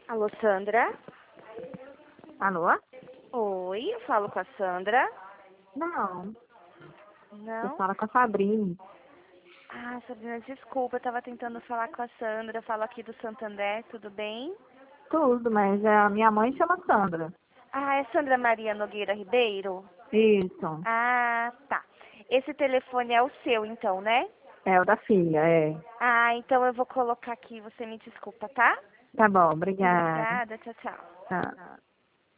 Alô, Sandra? Alô? Oi, eu falo com a Sandra. Não, você Não? fala com a Sabrina. Ah, Sabrina, desculpa, eu tava tentando falar com a Sandra. Eu falo aqui do Santander, tudo bem? Tudo, mas a minha mãe chama Sandra. Ah, é Sandra Maria Nogueira Ribeiro? Isso, Ah, tá. Esse telefone é o seu, então, né? é o da filha, é. Ah, então eu vou colocar aqui, você me desculpa, tá? Tá bom, obrigada. Obrigada, tchau, tchau. Tá.